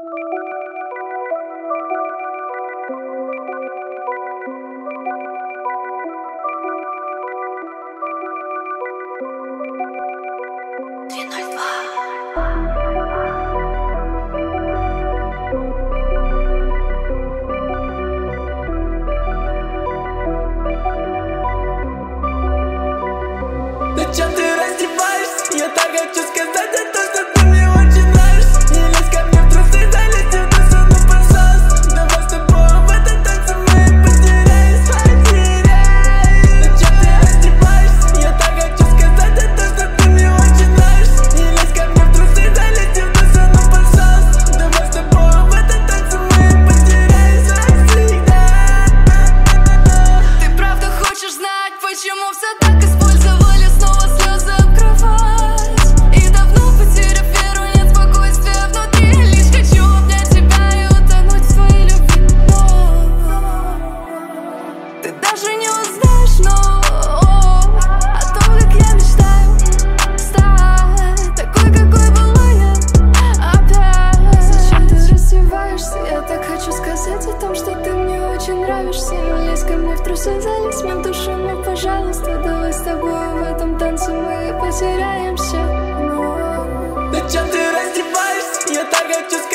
Зачем ты раздеваешься? Я так хочу сказать это, что ты мне очень нравишься. Не лезь ко мне в трусы, залезь в носу, ну пожалуйста. Давай с тобой в этом танце мы потеряемся. Зачем ты раздеваешься? Я так хочу сказать это, что ты мне очень нравишься. Не лезь ко мне в трусы, залезь в носу, ну пожалуйста. Давай с тобой в этом танце мы потеряемся навсегда. Ты правда хочешь знать, почему все так использовали снова слезы об кровать? И давно потеряв веру, нет спокойствия внутри. Лишь хочу обнять тебя и утонуть в твоей любви. Но ты даже не узнаешь, о том, как я мечтаю стать такой, какой была я опять. Зачем ты раздеваешься? Я так хочу сказать о том, что ты мне очень нравишься. Не лезь ко мне в трусы, залезь мне в душу, ну пожалуйста. Давай с тобой в этом танце мы потеряемся. Зачем ты раздеваешься? Я так хочу сказать